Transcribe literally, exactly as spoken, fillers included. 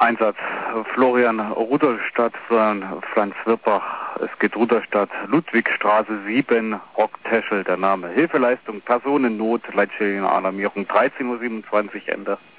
Einsatz Florian Rudolstadt von Franz Wirbach. Es geht Rudolstadt, Ludwigstraße sieben, Rockteschel, der Name. Hilfeleistung, Personennot, Leitstelle Alarmierung, dreizehn Uhr siebenundzwanzig, Ende.